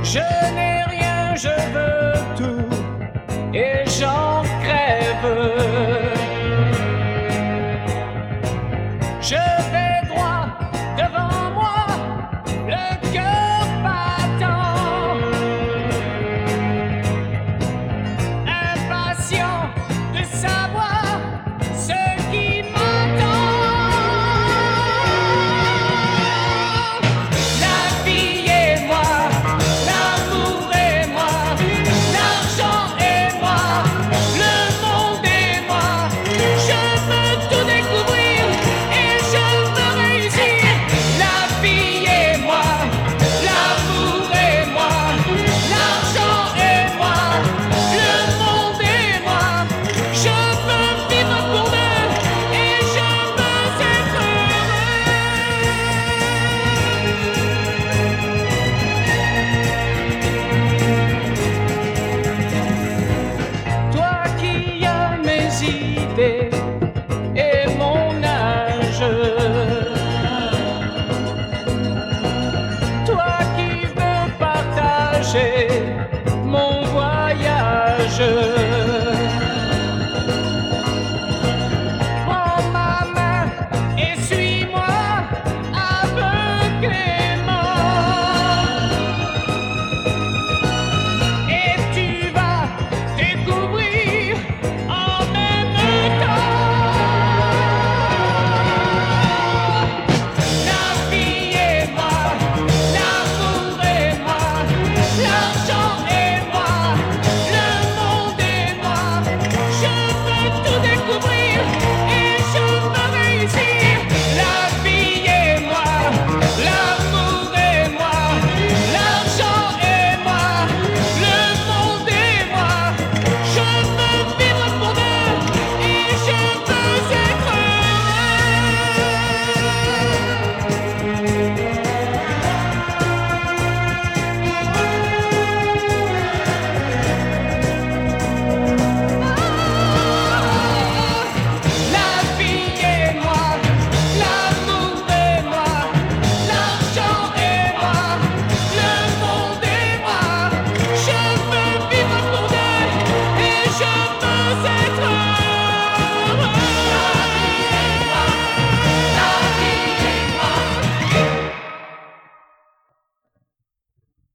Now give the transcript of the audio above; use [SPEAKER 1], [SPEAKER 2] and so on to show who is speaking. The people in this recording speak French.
[SPEAKER 1] Je n'ai rien, je veux tout, et j'en crève. Je vais droit devant moi, le cœur battant, impatient de savoir ce qui m'attend. La vie et moi, l'amour et moi, l'argent et moi, le monde et moi. Je veux tout découvrir et je veux réussir. La vie et moi, l'amour et moi, l'argent et moi, le monde et moi. Je veux vivre pour deux et je veux être heureux. Toi qui as mes idées et mon âge, toi qui veux partager mon voyage.